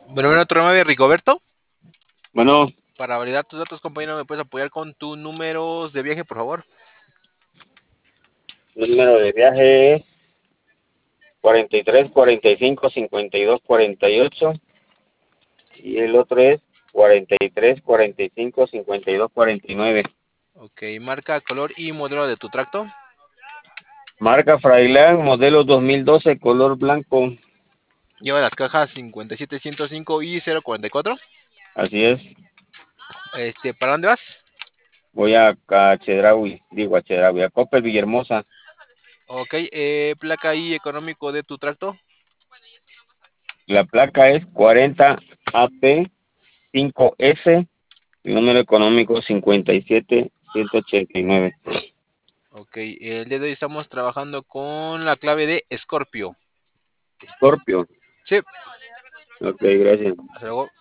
Bueno, otro nombre, Rigoberto. Bueno, Para validar tus datos, compañero, ¿me puedes apoyar con tus números de viaje, por favor? número de viaje es 43, 45, 52, 48 y el otro es 43, 45, 52, 49. Ok, marca, color y modelo de tu tracto. Marca Freiland, modelo 2012, color blanco. Lleva las cajas 57-105 y 044. Así es. ¿Para dónde vas? Voy a Chedraui, a Chedraui, a Coppel Villahermosa. Ok, placa y económico de tu tracto. La placa es 40 AP 5S, el número económico 57 189. Ok, el día de hoy estamos trabajando con la clave de Scorpio. Scorpio. Sí, Ok, gracias. hasta luego.